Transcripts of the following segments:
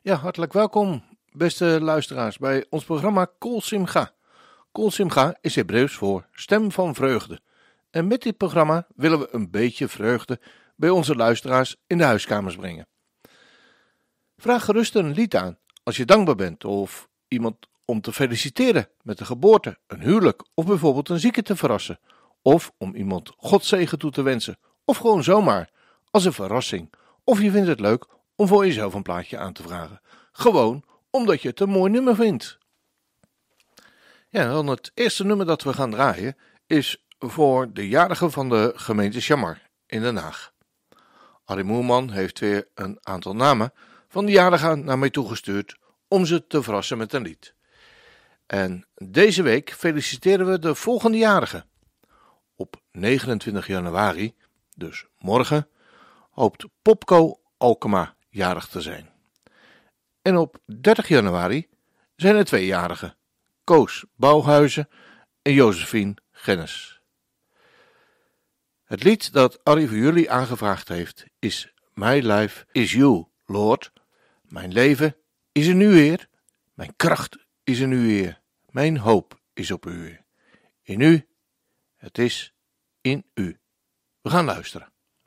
Ja, hartelijk welkom, beste luisteraars, bij ons programma Kol Simcha. Kol Simcha is Hebreeuws voor stem van vreugde. En met dit programma willen we een beetje vreugde bij onze luisteraars in de huiskamers brengen. Vraag gerust een lied aan als je dankbaar bent of iemand om te feliciteren met een geboorte, een huwelijk of bijvoorbeeld een zieke te verrassen. Of om iemand Gods zegen toe te wensen. Of gewoon zomaar, als een verrassing. Of je vindt het leuk om voor jezelf een plaatje aan te vragen. Gewoon omdat je het een mooi nummer vindt. Ja, dan het eerste nummer dat we gaan draaien is voor de jarige van de gemeente Shamar in Den Haag. Arie Moerman heeft weer een aantal namen van de jarigen naar mij toegestuurd om ze te verrassen met een lied. En deze week feliciteren we de volgende jarigen. Op 29 januari, dus morgen, hoopt Popco Alkema jarig te zijn. En op 30 januari zijn er 2 jarigen, Koos Bouwhuizen en Josephine Gennis. Het lied dat Arie voor jullie aangevraagd heeft is My Life is You, Lord. Mijn leven is in u, Heer. Mijn kracht is in u, Heer. Mijn hoop is op u, Heer. In u, het is in u. We gaan luisteren.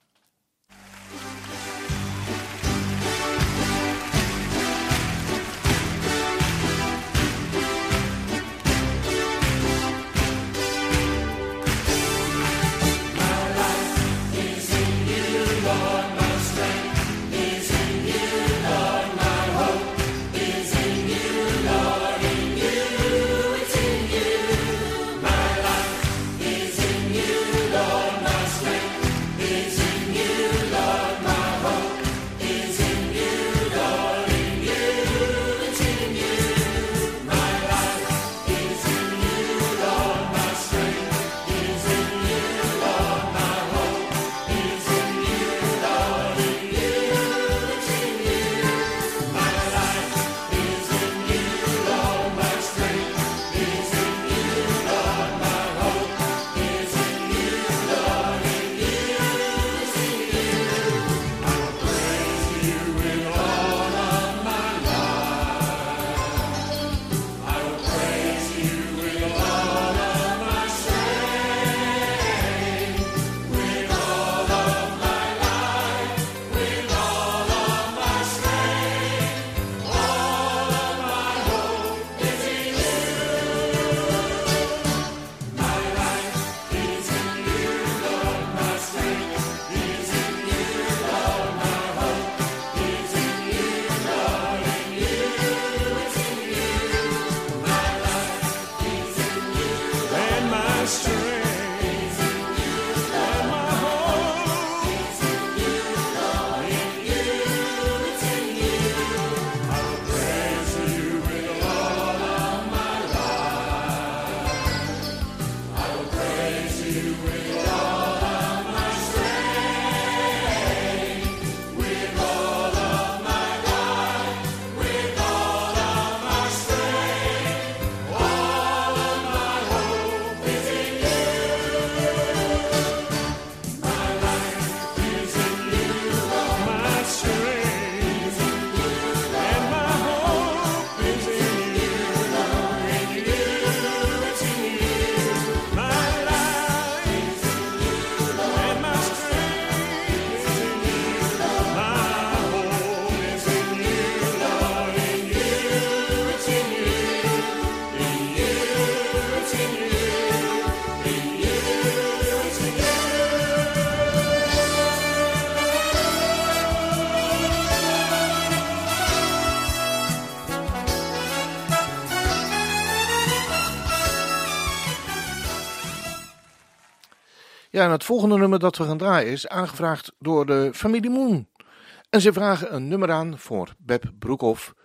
Ja, en het volgende nummer dat we gaan draaien is aangevraagd door de familie Moen. En ze vragen een nummer aan voor Beb Broekhoff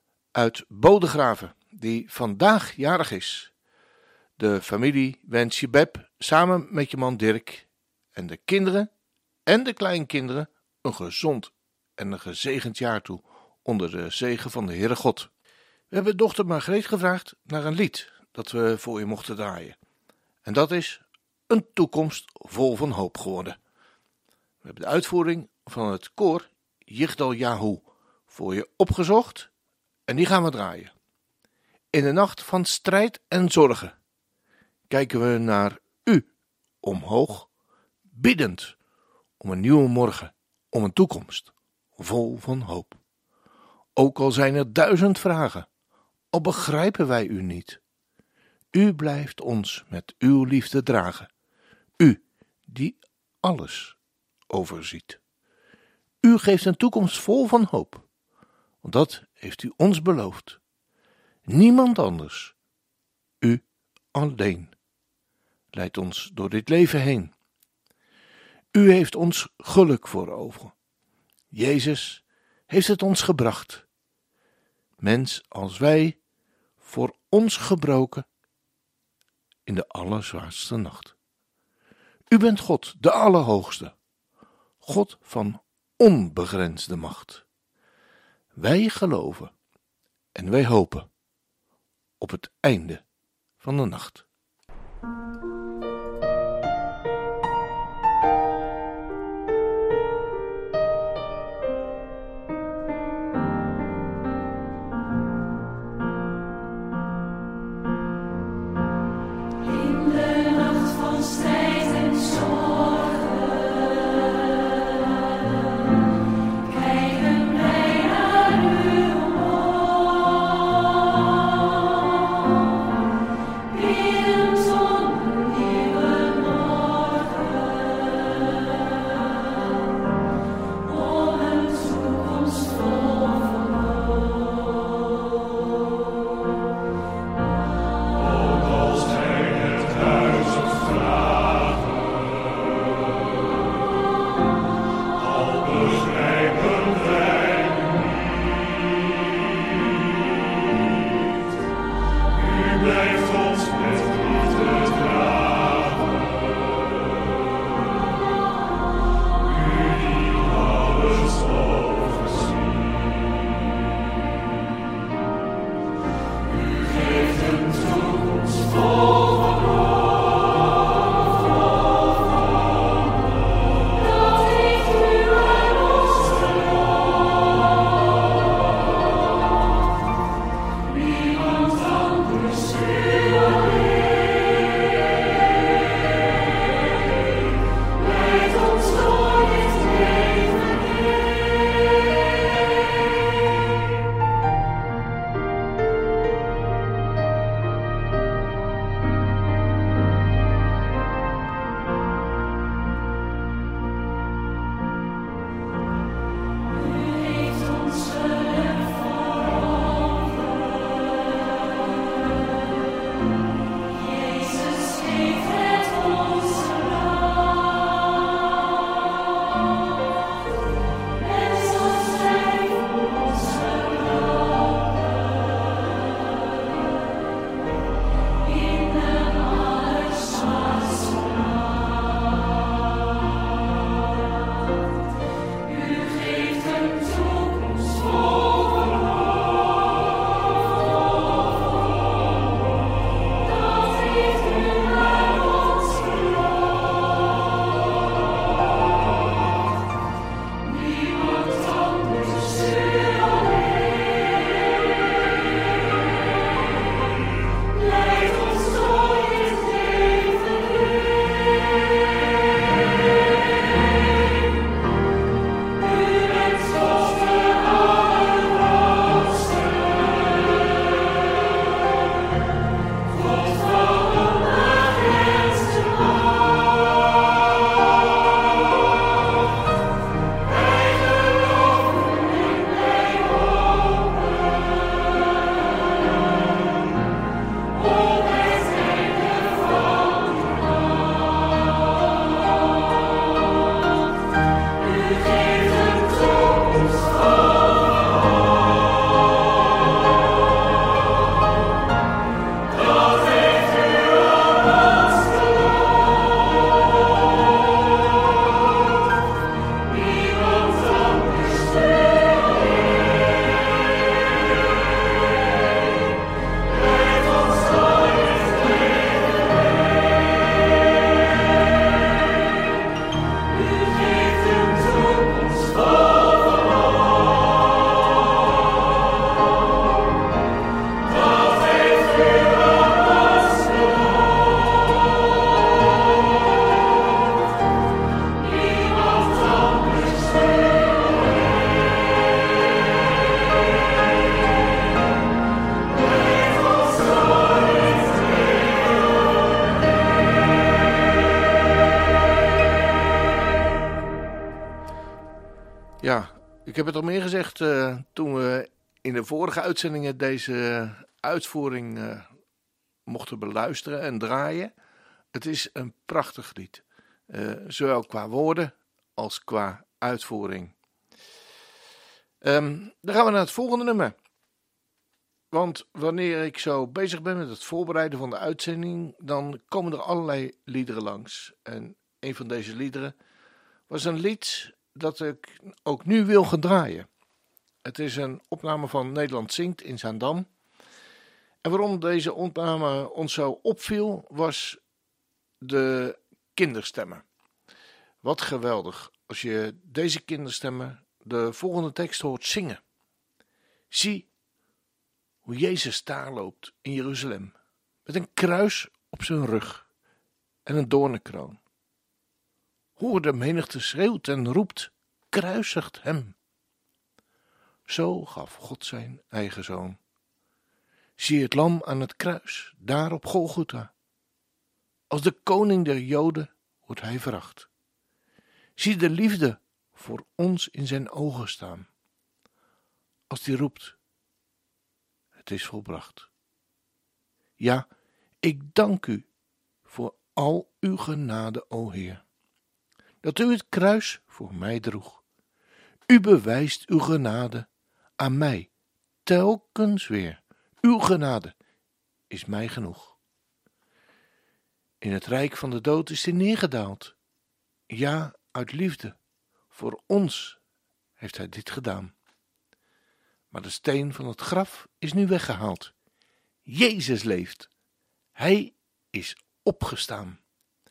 uit Bodegraven, die vandaag jarig is. De familie wens je Beb samen met je man Dirk en de kinderen en de kleinkinderen een gezond en een gezegend jaar toe onder de zegen van de Heere God. We hebben dochter Margreet gevraagd naar een lied dat we voor je mochten draaien. En dat is Een toekomst vol van hoop geworden. We hebben de uitvoering van het koor Yigdal Yahu voor je opgezocht en die gaan we draaien. In de nacht van strijd en zorgen kijken we naar u omhoog, biddend om een nieuwe morgen, om een toekomst vol van hoop. Ook al zijn er 1000 vragen, al begrijpen wij u niet. U blijft ons met uw liefde dragen. U die alles overziet. U geeft een toekomst vol van hoop, want dat heeft u ons beloofd. Niemand anders, u alleen, leidt ons door dit leven heen. U heeft ons geluk voor ogen. Jezus heeft het ons gebracht. Mens als wij, voor ons gebroken, in de allerzwaarste nacht. U bent God, de Allerhoogste, God van onbegrensde macht. Wij geloven en wij hopen op het einde van de nacht. Weer Ik heb het al meer gezegd toen we in de vorige uitzendingen deze uitvoering mochten beluisteren en draaien. Het is een prachtig lied, zowel qua woorden als qua uitvoering. Dan gaan we naar het volgende nummer. Want wanneer ik zo bezig ben met het voorbereiden van de uitzending, dan komen er allerlei liederen langs. En een van deze liederen was een lied dat ik ook nu wil gaan draaien. Het is een opname van Nederland Zingt in Zaandam. En waarom deze opname ons zo opviel, was de kinderstemmen. Wat geweldig als je deze kinderstemmen de volgende tekst hoort zingen. Zie hoe Jezus daar loopt in Jeruzalem, met een kruis op zijn rug en een doornenkroon. Hoor de menigte schreeuwt en roept, kruisigt hem. Zo gaf God zijn eigen zoon. Zie het lam aan het kruis, daar op Golgotha. Als de koning der Joden wordt hij veracht. Zie de liefde voor ons in zijn ogen staan. Als die roept, het is volbracht. Ja, ik dank u voor al uw genade, o Heer, dat u het kruis voor mij droeg. U bewijst uw genade aan mij telkens weer. Uw genade is mij genoeg. In het rijk van de dood is hij neergedaald. Ja, uit liefde voor ons heeft hij dit gedaan. Maar de steen van het graf is nu weggehaald. Jezus leeft. Hij is opgestaan.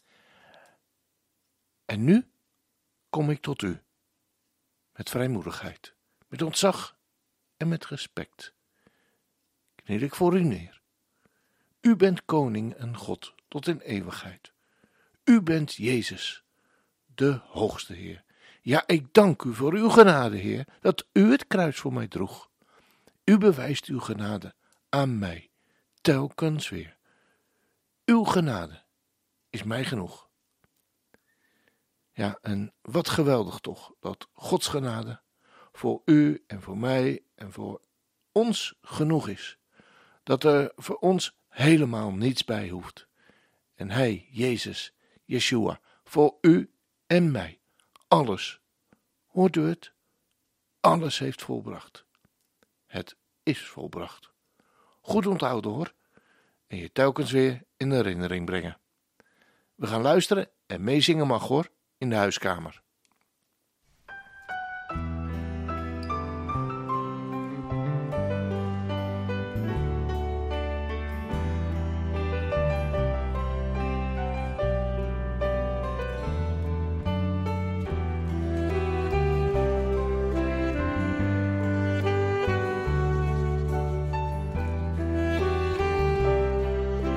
En nu kom ik tot u. Met vrijmoedigheid, met ontzag en met respect. Kniel ik voor u neer. U bent koning en God tot in eeuwigheid. U bent Jezus, de hoogste Heer. Ja, ik dank u voor uw genade, Heer, dat u het kruis voor mij droeg. U bewijst uw genade aan mij, telkens weer. Uw genade is mij genoeg. Ja, en wat geweldig toch, dat Gods genade voor u en voor mij en voor ons genoeg is. Dat er voor ons helemaal niets bij hoeft. En hij, Jezus, Yeshua, voor u en mij, alles, hoort u het? Alles heeft volbracht. Het is volbracht. Goed onthouden hoor, en je telkens weer in herinnering brengen. We gaan luisteren en meezingen mag hoor, in de huiskamer.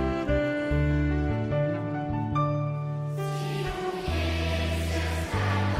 Jezus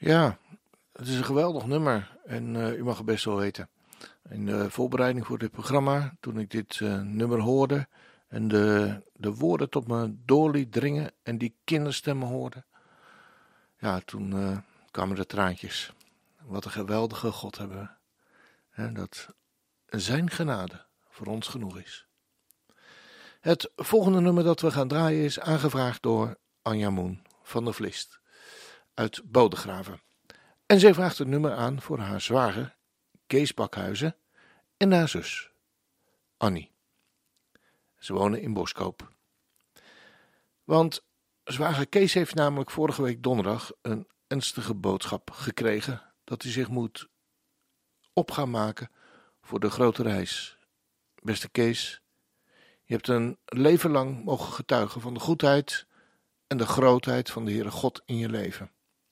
Ja, het is een geweldig nummer en u mag het best wel weten. In de voorbereiding voor dit programma, toen ik dit nummer hoorde en de woorden tot me door liet dringen en die kinderstemmen hoorde, ja, toen kwamen de traantjes. Wat een geweldige God hebben we. Hè, dat zijn genade voor ons genoeg is. Het volgende nummer dat we gaan draaien is aangevraagd door Anja Moen van der Vlist uit Bodegraven. En zij vraagt het nummer aan voor haar zwager Kees Bakhuizen en haar zus Annie. Ze wonen in Boskoop. Want zwager Kees heeft namelijk vorige week donderdag een ernstige boodschap gekregen dat hij zich moet op gaan maken voor de grote reis. Beste Kees, je hebt een leven lang mogen getuigen van de goedheid en de grootheid van de Heere God in je leven.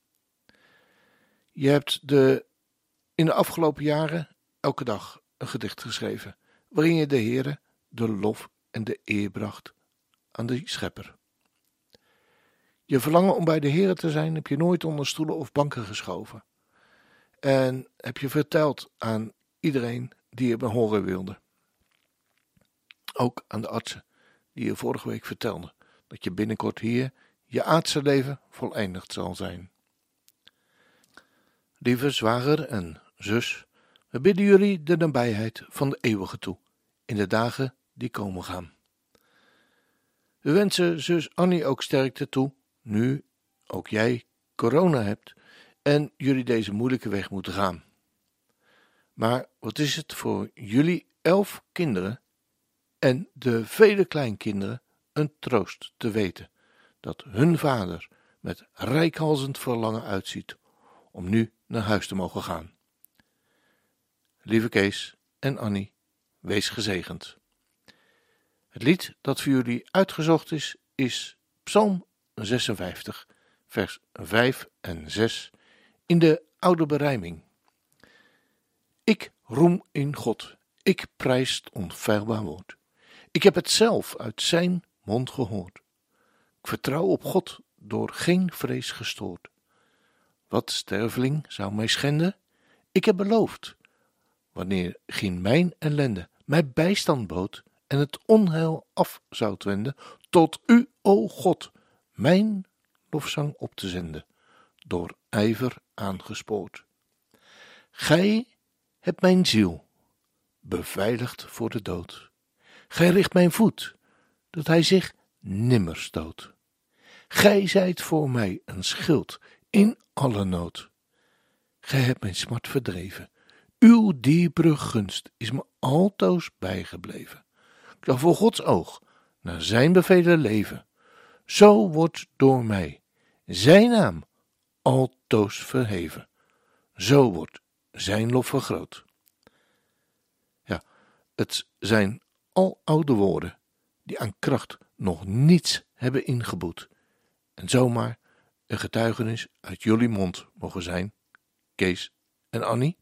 Je hebt in de afgelopen jaren elke dag een gedicht geschreven, waarin je de Heere de lof en de eer bracht aan de Schepper. Je verlangen om bij de Heere te zijn heb je nooit onder stoelen of banken geschoven. En heb je verteld aan iedereen die je behoren wilde. Ook aan de artsen die je vorige week vertelden dat je binnenkort hier je aardse leven voleindigd zal zijn. Lieve zwager en zus, we bidden jullie de nabijheid van de eeuwige toe in de dagen die komen gaan. We wensen zus Annie ook sterkte toe, nu ook jij corona hebt en jullie deze moeilijke weg moeten gaan. Maar wat is het voor jullie 11 kinderen en de vele kleinkinderen een troost te weten dat hun vader met reikhalzend verlangen uitziet om nu naar huis te mogen gaan. Lieve Kees en Annie, wees gezegend. Het lied dat voor jullie uitgezocht is Psalm 56, vers 5 en 6 in de oude berijming. Ik roem in God, ik prijs het onfeilbaar woord. Ik heb het zelf uit zijn mond gehoord. Ik vertrouw op God, door geen vrees gestoord. Wat sterveling zou mij schenden? Ik heb beloofd, wanneer geen mijn ellende mij bijstand bood en het onheil af zou wenden, tot u, o God, mijn lofzang op te zenden, door ijver aangespoord. Gij hebt mijn ziel beveiligd voor de dood. Gij richt mijn voet, dat hij zich nimmer stoot. Gij zijt voor mij een schild in alle nood. Gij hebt mijn smart verdreven. Uw dierbare gunst is me altoos bijgebleven. Ik zal voor Gods oog naar zijn bevelen leven. Zo wordt door mij zijn naam altoos verheven. Zo wordt zijn lof vergroot. Ja, het zijn al oude woorden die aan kracht nog niets hebben ingeboet en zomaar een getuigenis uit jullie mond mogen zijn, Kees en Annie.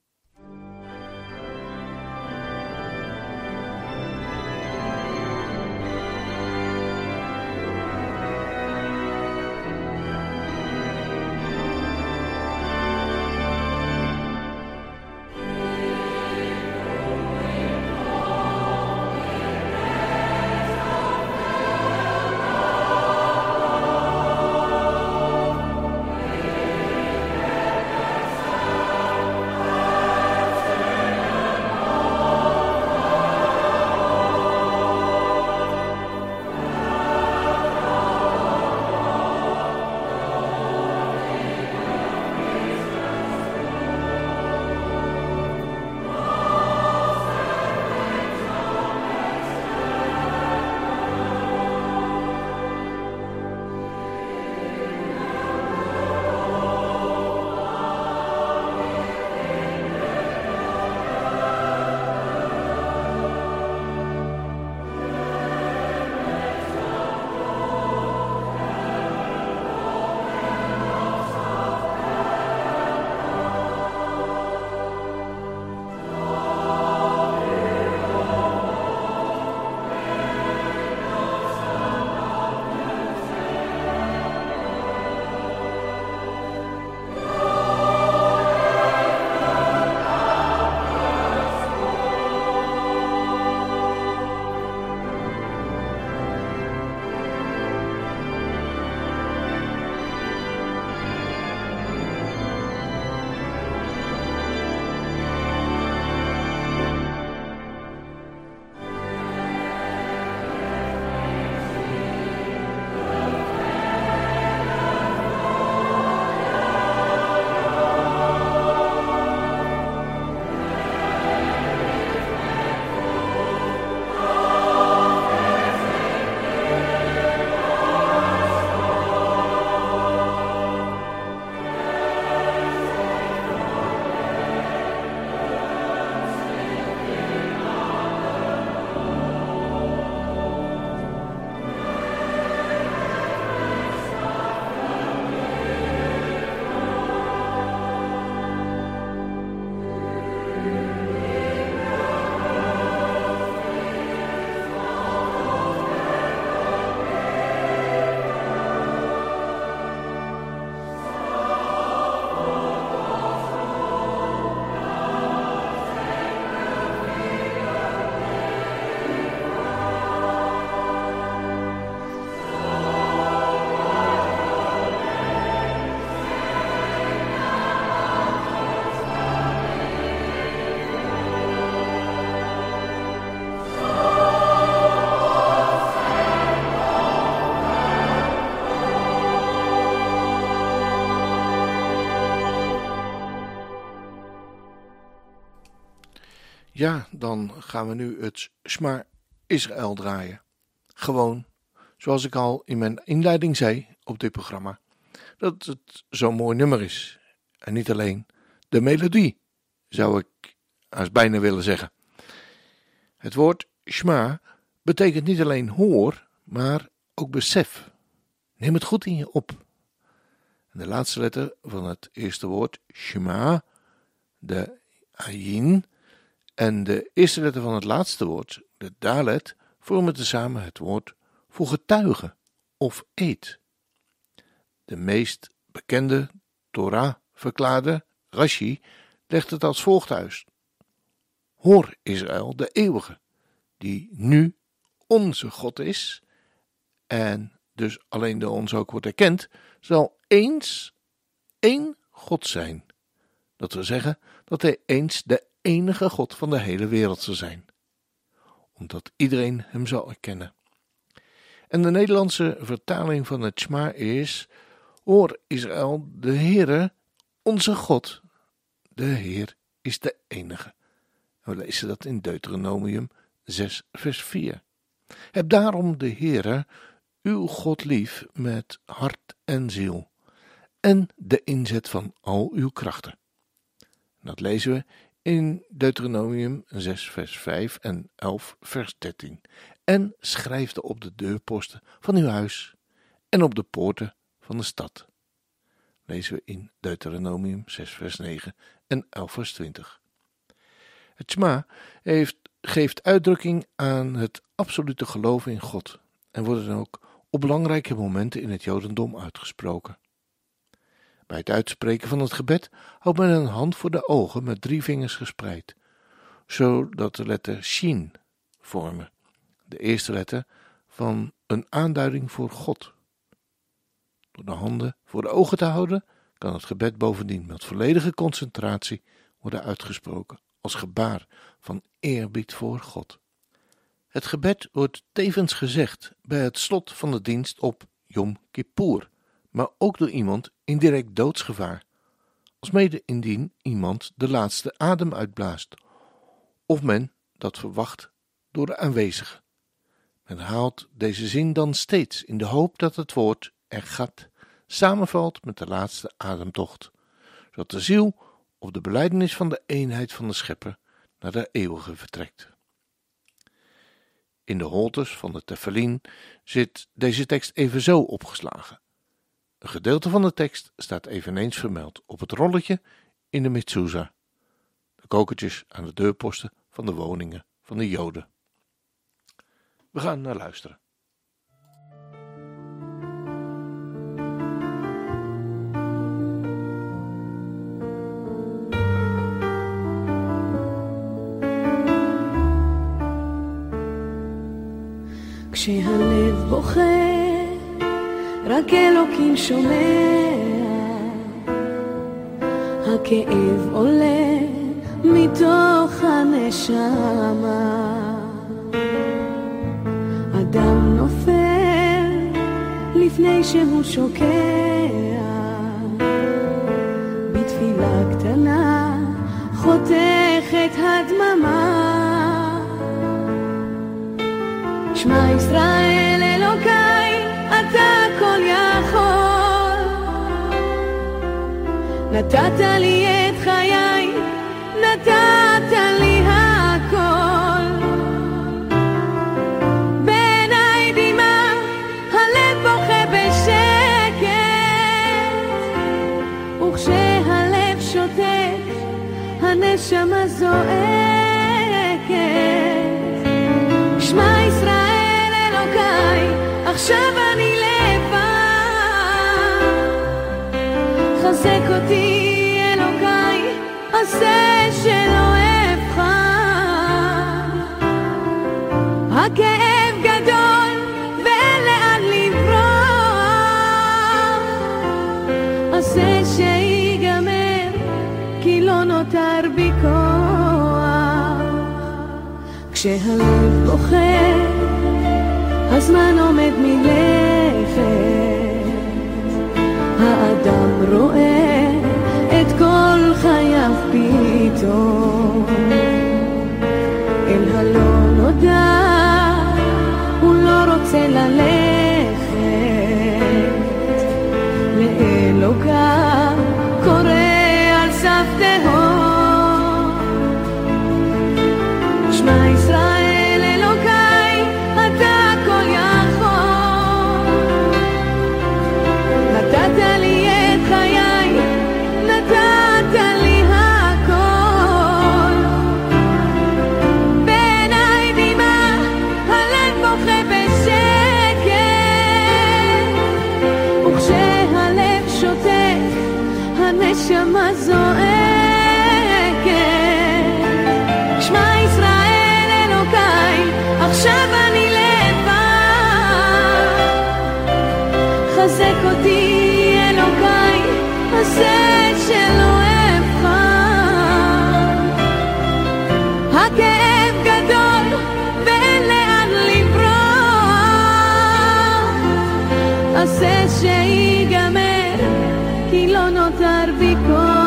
Ja, dan gaan we nu het Shema Israël draaien. Gewoon, zoals ik al in mijn inleiding zei op dit programma, dat het zo'n mooi nummer is. En niet alleen de melodie, zou ik als bijna willen zeggen. Het woord Shema betekent niet alleen hoor, maar ook besef. Neem het goed in je op. En de laatste letter van het eerste woord, Shema, de Ayin, en de eerste letter van het laatste woord, de Dalet, vormen tezamen het woord voor getuige of eed. De meest bekende Torah-verklaarder, Rashi, legt het als volgt uit. Hoor Israël, de eeuwige, die nu onze God is, en dus alleen door ons ook wordt erkend, zal eens één God zijn. Dat wil zeggen dat hij eens de enige God van de hele wereld zal zijn. Omdat iedereen hem zal erkennen. En de Nederlandse vertaling van het Shema is: Hoor Israël, de Heere, onze God, de Heer is de enige. We lezen dat in Deuteronomium 6 vers 4. Heb daarom de Heere, uw God lief met hart en ziel en de inzet van al uw krachten. Dat lezen we in Deuteronomium 6 vers 5 en 11 vers 13. En schrijf op de deurposten van uw huis en op de poorten van de stad. Lezen we in Deuteronomium 6 vers 9 en 11 vers 20. Het Shema geeft uitdrukking aan het absolute geloof in God en wordt dan ook op belangrijke momenten in het Jodendom uitgesproken. Bij het uitspreken van het gebed houdt men een hand voor de ogen met 3 vingers gespreid, zodat de letter Shin vormen, de eerste letter van een aanduiding voor God. Door de handen voor de ogen te houden, kan het gebed bovendien met volledige concentratie worden uitgesproken als gebaar van eerbied voor God. Het gebed wordt tevens gezegd bij het slot van de dienst op Yom Kippur, maar ook door iemand in direct doodsgevaar, alsmede indien iemand de laatste adem uitblaast, of men dat verwacht door de aanwezigen. Men haalt deze zin dan steeds in de hoop dat het woord Echad samenvalt met de laatste ademtocht, zodat de ziel op de belijdenis van de eenheid van de Schepper naar de eeuwige vertrekt. In de holtes van de Tefillin zit deze tekst evenzo opgeslagen. Een gedeelte van de tekst staat eveneens vermeld op het rolletje in de mezuzah, de kokertjes aan de deurposten van de woningen van de Joden. We gaan naar luisteren. כשהלב בוכה, רק אלוקים שומע, הכאב עולה מתוך הנשמה, אדם נופל לפני שהוא שוקע, בתפילה קטנה חותכת הדממה, שמע ישראל אלוקיי, אתה כל יכול, נתת לי את חיי, נתת לי הכל, בעיניי דמעה, הלב בוכה בשקט, וכשהלב שותק, הנשמה זועקת, שמע ישראל אלוקיי, עכשיו אני לבד, חזק אותי אלוקיי, עשה שלא אבחר, הכאב גדול ולאן לברוח, עשה שיגמר כי לא נותר בי כוח, כשהלב בוכה הזמן עומד מלכת, האדם רואה את כל חייו פתאום, ללכת לאלוקה קורא על סף תהום. שמע ישראל אלוקיי אתה כל יכול, נתת לי את חיי, נתת לי הכל. בעיניי דמעה הלב בוכה בשקט, וכשהלב שותק הנשמה זועקת. שמע ישראל אלוקיי עכשיו אני לבד, חזק אותי אלוקיי עשה שלא אבחר. הכאב גדול ואין לאן לברוח, עשה שיגמר כי לא נותר בי כוח.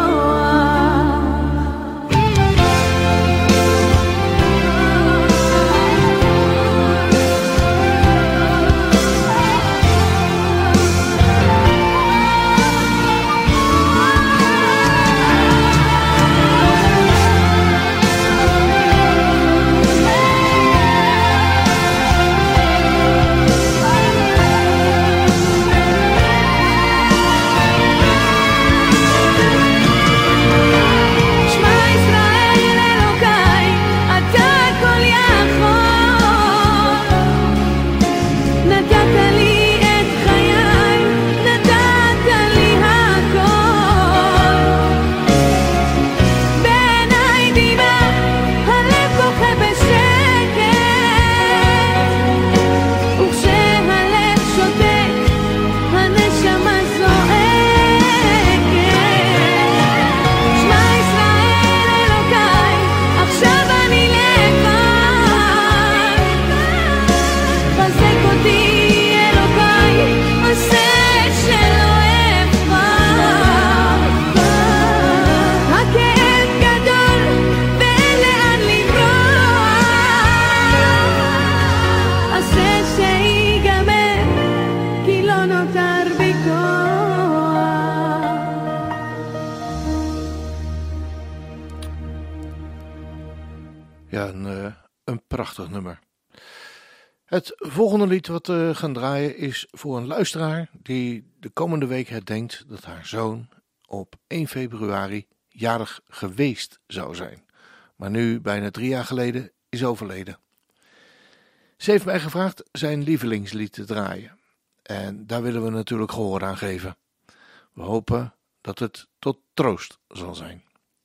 Ja, een prachtig nummer. Het volgende lied wat we gaan draaien is voor een luisteraar die de komende week herdenkt dat haar zoon op 1 februari jarig geweest zou zijn, maar nu bijna 3 jaar geleden is overleden. Ze heeft mij gevraagd zijn lievelingslied te draaien en daar willen we natuurlijk gehoor aan geven. We hopen dat het tot troost zal zijn.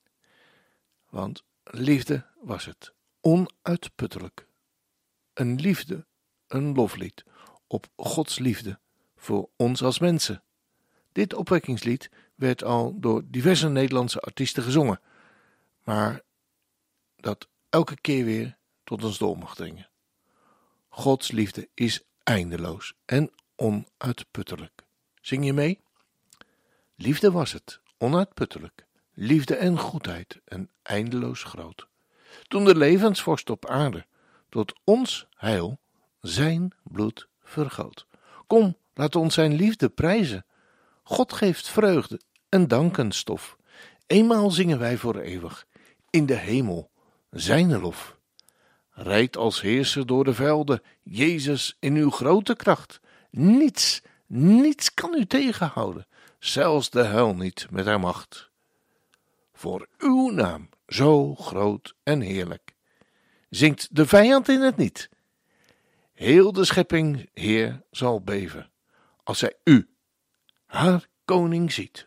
Want liefde was het, onuitputtelijk. Een liefde, een loflied op Gods liefde voor ons als mensen. Dit opwekkingslied werd al door diverse Nederlandse artiesten gezongen, maar dat elke keer weer tot ons door mag dringen. Gods liefde is eindeloos en onuitputtelijk. Zing je mee? Liefde was het, onuitputtelijk. Liefde en goedheid en eindeloos groot. Toen de levensvorst op aarde tot ons heil zijn bloed vergoot. Kom, laat ons zijn liefde prijzen. God geeft vreugde en dankenstof. Eenmaal zingen wij voor eeuwig in de hemel zijn lof. Rijdt als heerser door de velden, Jezus in uw grote kracht. Niets kan u tegenhouden, zelfs de hel niet met haar macht. Voor uw naam, zo groot en heerlijk, zingt de vijand in het niet. Heel de schepping, Heer, zal beven, als zij u, haar koning, ziet.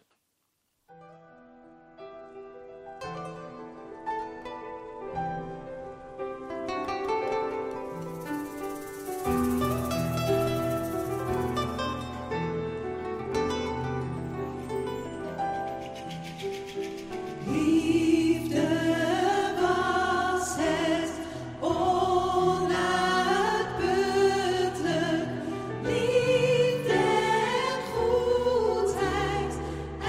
Liefde en goedheid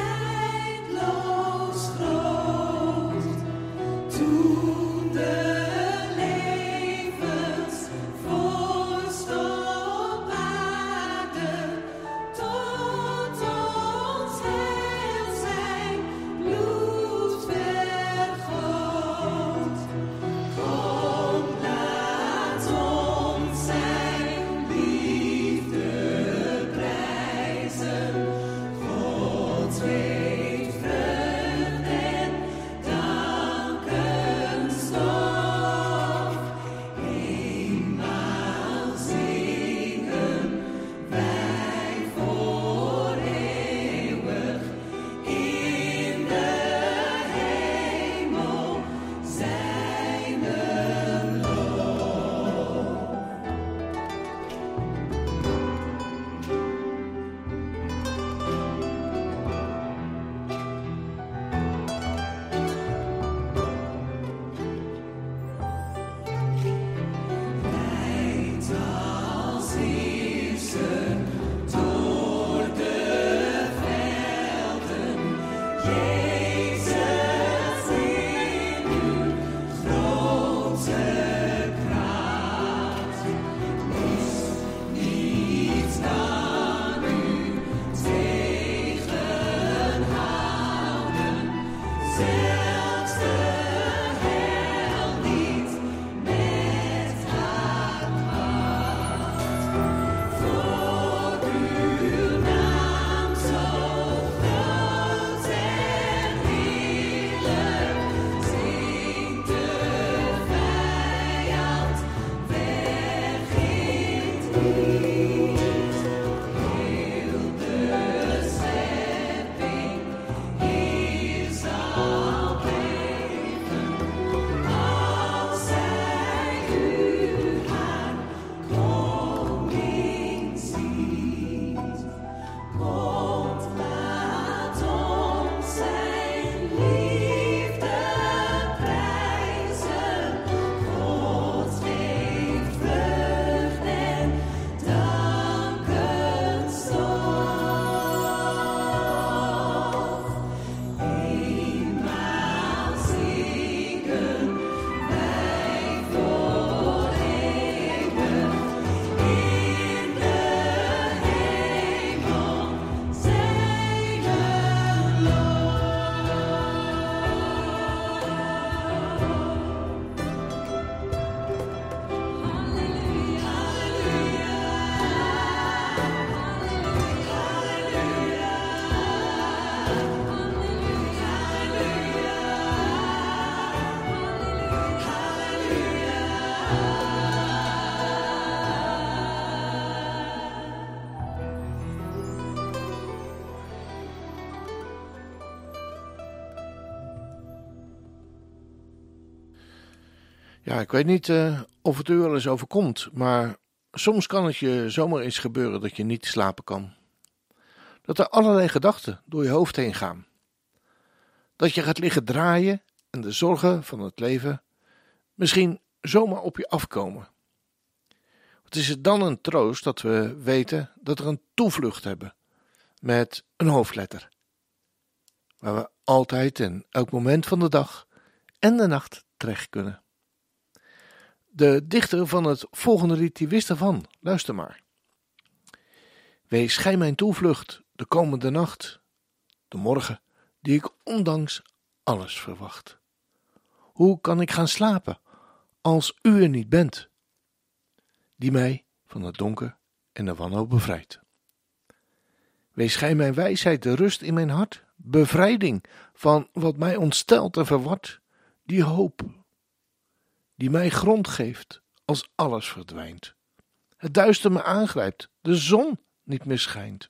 Ja, ik weet niet of het u wel eens overkomt, maar soms kan het je zomaar eens gebeuren dat je niet slapen kan. Dat er allerlei gedachten door je hoofd heen gaan. Dat je gaat liggen draaien en de zorgen van het leven misschien zomaar op je afkomen. Wat is het dan een troost dat we weten dat we een toevlucht hebben met een hoofdletter, waar we altijd en elk moment van de dag en de nacht terecht kunnen. De dichter van het volgende lied die wist ervan, luister maar. Wees gij mijn toevlucht de komende nacht, de morgen die ik ondanks alles verwacht. Hoe kan ik gaan slapen als u er niet bent, die mij van het donker en de wanhoop bevrijdt? Wees gij mijn wijsheid, de rust in mijn hart, bevrijding van wat mij ontstelt en verwart, die hoop die mij grond geeft als alles verdwijnt, het duister me aangrijpt, de zon niet meer schijnt.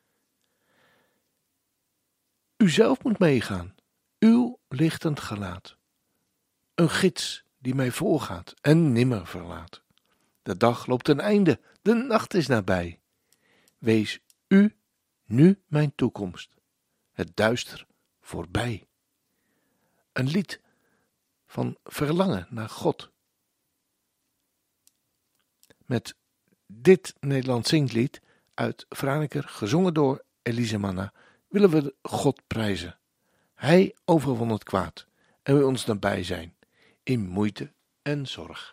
U zelf moet meegaan, uw lichtend gelaat, een gids die mij voorgaat en nimmer verlaat. De dag loopt ten einde, de nacht is nabij. Wees u nu mijn toekomst, het duister voorbij. Een lied van verlangen naar God. Met dit Nederlands zinglied uit Franeker, gezongen door Elise Manna, willen we God prijzen. Hij overwon het kwaad en wil ons nabij zijn in moeite en zorg.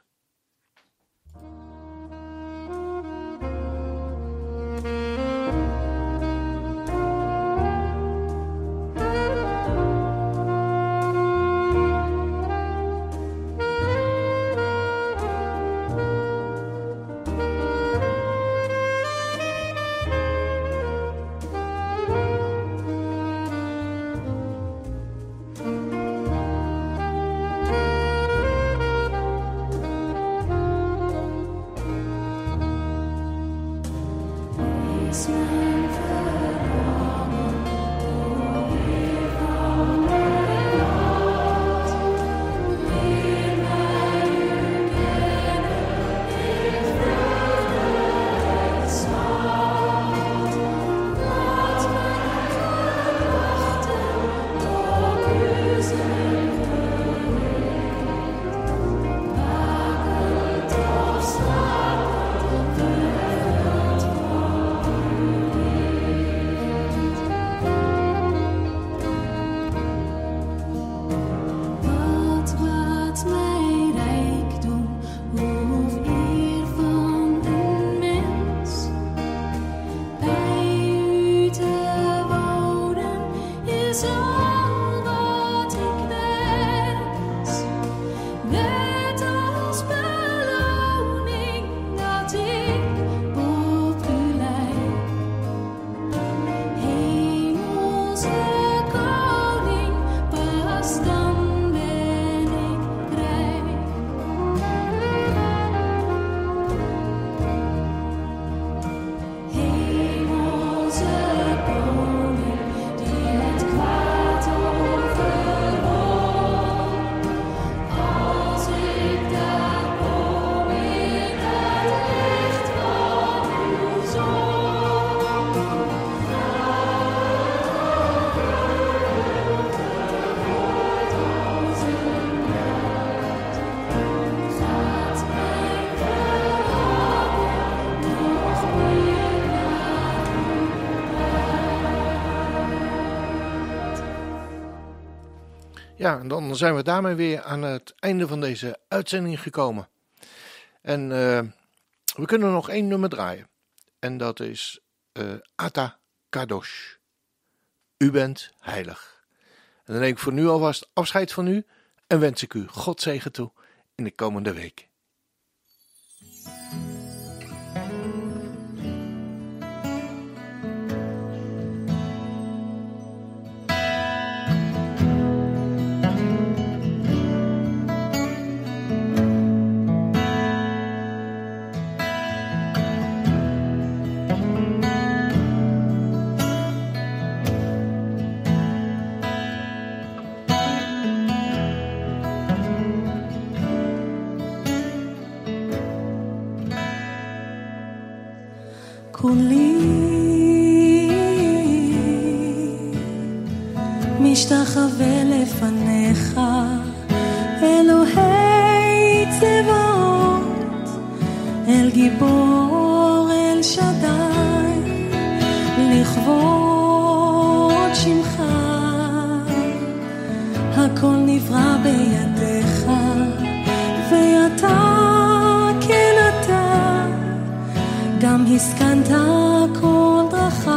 Ja, en dan zijn we daarmee weer aan het einde van deze uitzending gekomen. En we kunnen nog 1 nummer draaien. En dat is Ata Kadosh. U bent heilig. En dan neem ik voor nu alvast afscheid van u en wens ik u God zegen toe in de komende week. כולי משתחווה לפניך, אלוהי צבאות, אל גיבור אל שדי, לכבוד שמך. הכל נברא בידיך, ואתה כן אתה, גם הסכנת כל דרכי.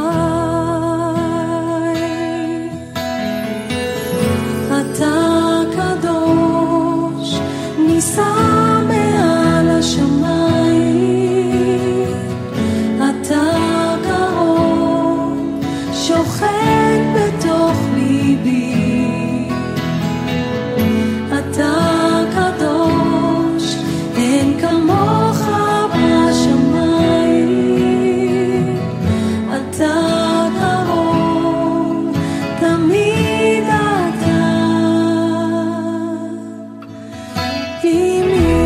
אתה קדוש, נישא מעל השמיים, אתה קרוב, שוכן בתוך ליבי. אתה קדוש, אין כמוך בשמיים. אתה קרוב, תמיד אתה עימי.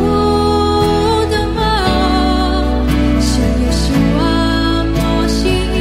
בזכות דמו של ישוע מושיע.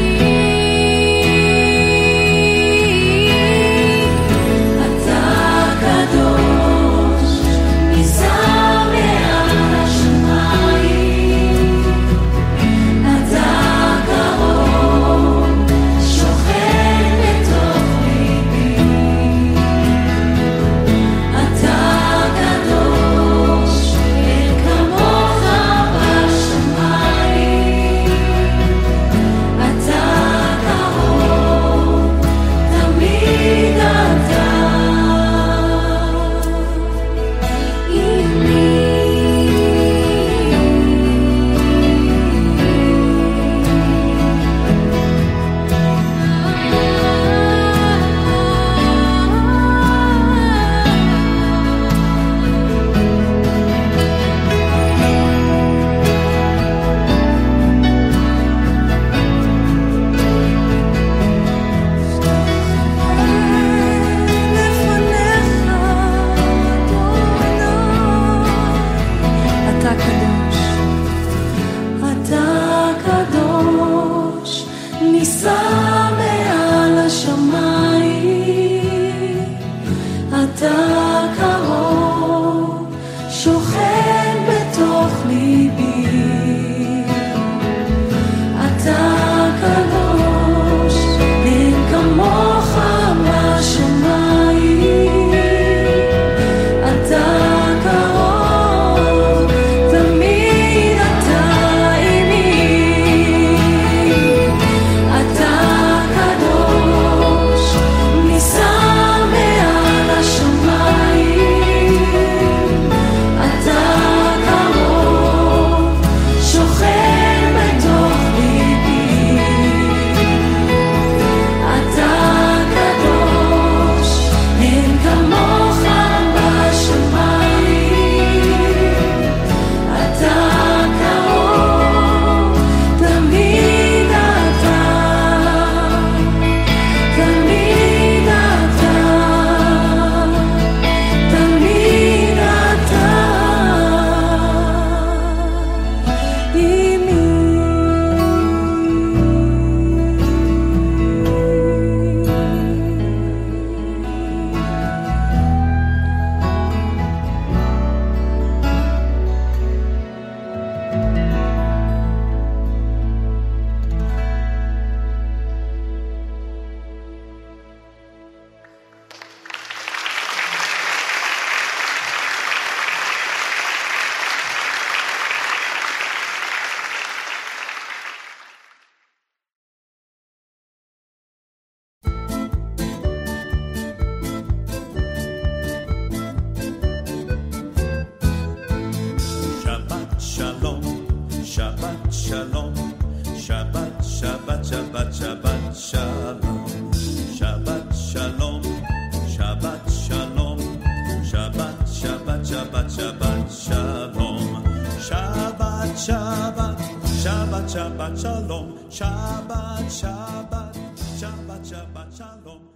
Shabbat, Shabbat, Shalom. Shabbat, Shalom. Shabbat, Shalom. Shabbat, Shabbat, Shabbat, Shabbat, Shalom. Shabbat, Shabbat. Shabbat, Shabbat, Shalom. Shabbat, Shabbat. Shabbat, Shabbat, Shalom.